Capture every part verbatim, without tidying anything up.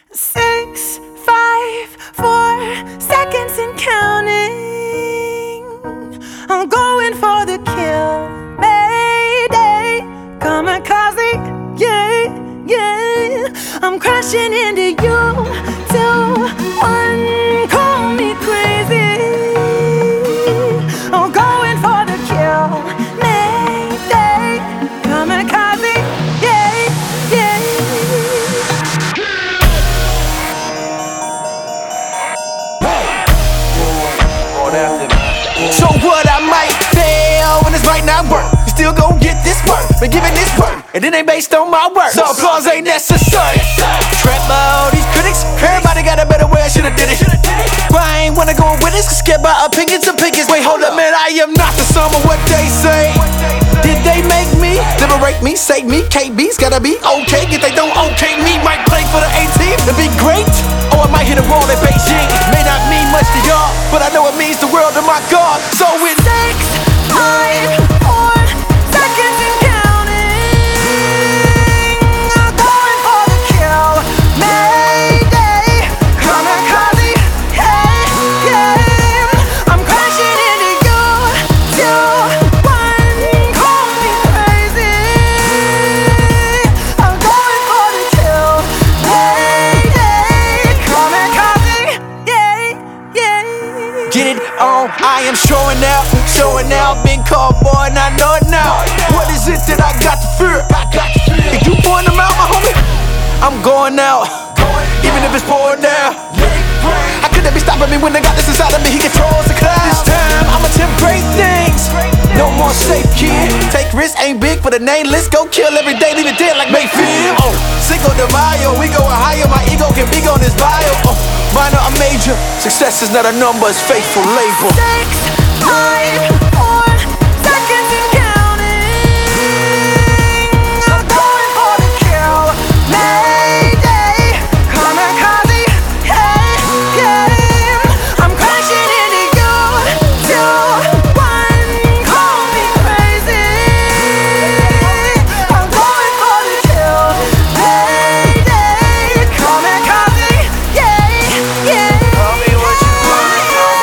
Six, five, four seconds and counting. I'm going for the kill. Mayday, kamikaze, yeah, yeah. I'm crashing into you. Two, one, call me crazy. I'm going for the kill. Mayday, kamikaze, yeah, yeah. So what, I might fail when this might not work. You still gon' get this work, been giving this work, and it ain't based on my work. So applause ain't necessary. Trap all these critics, everybody got a better way, I should've did it. But I ain't wanna go with this, cause scared by opinions and opinions. Wait, hold up, man, I am not the sum of what they say. Did they make me? Liberate me, save me, K B's gotta be okay. If they don't okay me, might play for the A team and be great. Or I might hit a wall at Beijing. May not mean much to y'all, but I know it means the world to my God. So it's Six, five, four seconds and counting. I'm going for the kill. Mayday, kamikaze, hey, yeah. I'm crashing into you. Two, one, call me crazy. I'm going for the kill. Mayday, kamikaze, yeah, yeah. get it on, I am showing out, showing out. Been called boy and I know it now. What is it that I got to fear? If you point them out, my homie, I'm going out, even if it's pouring down. How could they be stopping me when they got this inside of me? He controls the clouds. This time I'ma attempt great things. No more safe, kid. Take risks, ain't big for the name. Let's go kill every day, leave it dead like Mayfield. Oh, Cinco de Mayo, we going higher. My ego can be on this bio. Oh, minor or major, success is not a number, it's faithful label. Six, five, four seconds and counting. I'm going for the kill. Mayday, kamikaze, hey, yeah. I'm crashing into you. Two, one, call me crazy. I'm going for the kill. Mayday, kamikaze, yeah, yeah. Tell me what you want.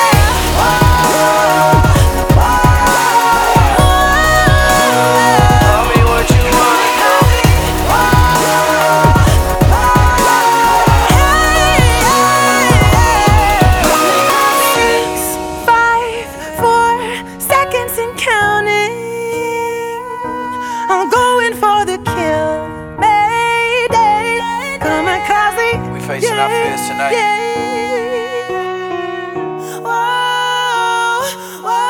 Tell me what you want. Six, five, four seconds and counting. I'm going for the kill. Mayday, kamikaze. We facing our fears tonight. Yeah. Whoa,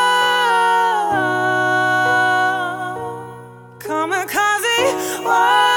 whoa. Kamikaze. Whoa.